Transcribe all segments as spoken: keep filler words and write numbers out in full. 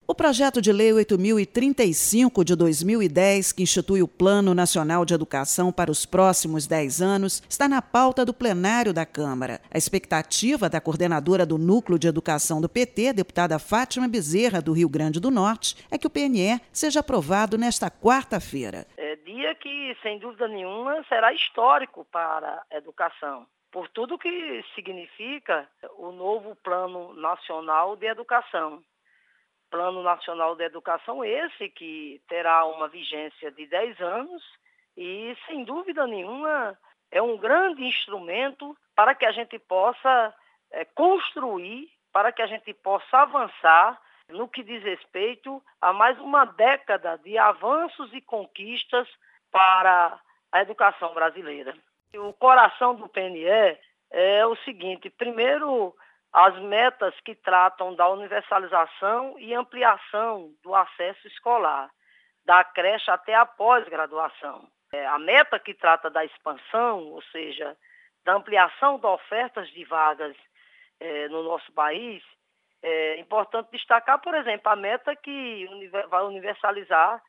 O projeto de lei oito mil e trinta e cinco de dois mil e dez, que institui o Plano Nacional de Educação para os próximos dez anos, está na pauta do plenário da Câmara. A expectativa da coordenadora do Núcleo de Educação do P T, deputada Fátima Bezerra, do Rio Grande do Norte, é que o P N E seja aprovado nesta quarta-feira. É dia que, sem dúvida nenhuma, será histórico para a educação, por tudo que significa o novo Plano Nacional de Educação. Plano Nacional de Educação esse que terá uma vigência de dez anos e, sem dúvida nenhuma, é um grande instrumento para que a gente possa é, construir, para que a gente possa avançar no que diz respeito a mais uma década de avanços e conquistas para a educação brasileira. O coração do P N E é o seguinte: primeiro, as metas que tratam da universalização e ampliação do acesso escolar, da creche até a pós-graduação. É, a meta que trata da expansão, ou seja, da ampliação de ofertas de vagas é, no nosso país, é importante destacar, por exemplo, a meta que vai universalizar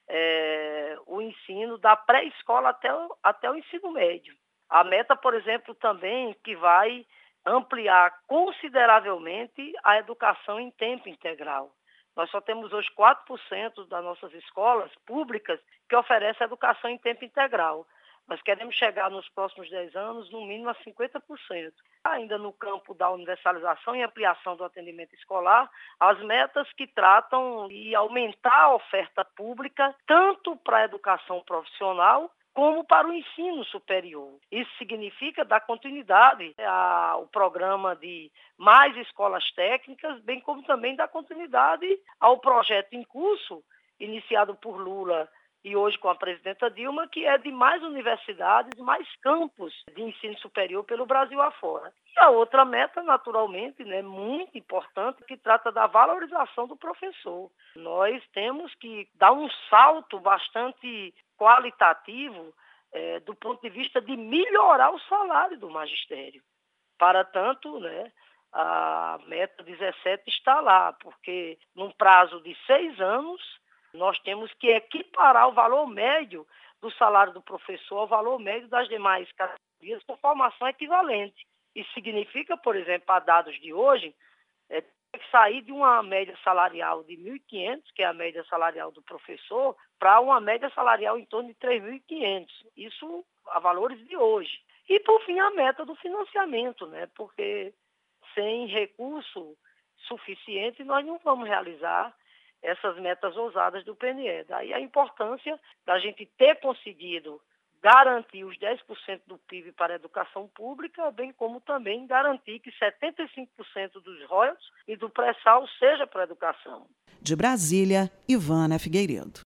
é, o ensino da pré-escola até o, até o ensino médio. A meta, por exemplo, também que vai ampliar consideravelmente a educação em tempo integral. Nós só temos hoje quatro por cento das nossas escolas públicas que oferecem educação em tempo integral. Nós queremos chegar nos próximos dez anos, no mínimo, a cinquenta por cento. Ainda no campo da universalização e ampliação do atendimento escolar, as metas que tratam de aumentar a oferta pública, tanto para a educação profissional, como para o ensino superior. Isso significa dar continuidade ao programa de mais escolas técnicas, bem como também dar continuidade ao projeto em curso, iniciado por Lula e hoje com a presidenta Dilma, que é de mais universidades, mais campos de ensino superior pelo Brasil afora. E a outra meta, naturalmente, né, muito importante, que trata da valorização do professor. Nós temos que dar um salto bastante qualitativo é, do ponto de vista de melhorar o salário do magistério. Para tanto, né, a meta dezessete está lá, porque num prazo de seis anos, nós temos que equiparar o valor médio do salário do professor ao valor médio das demais categorias com formação equivalente. Isso significa, por exemplo, a dados de hoje, é, que sair de uma média salarial de mil e quinhentos, que é a média salarial do professor, para uma média salarial em torno de três mil e quinhentos. Isso a valores de hoje. E, por fim, a meta do financiamento, né? Porque sem recurso suficiente nós não vamos realizar essas metas ousadas do P N E. Daí a importância da gente ter conseguido garantir os dez por cento do P I B para a educação pública, bem como também garantir que setenta e cinco por cento dos royalties e do pré-sal seja para a educação. De Brasília, Ivana Figueiredo.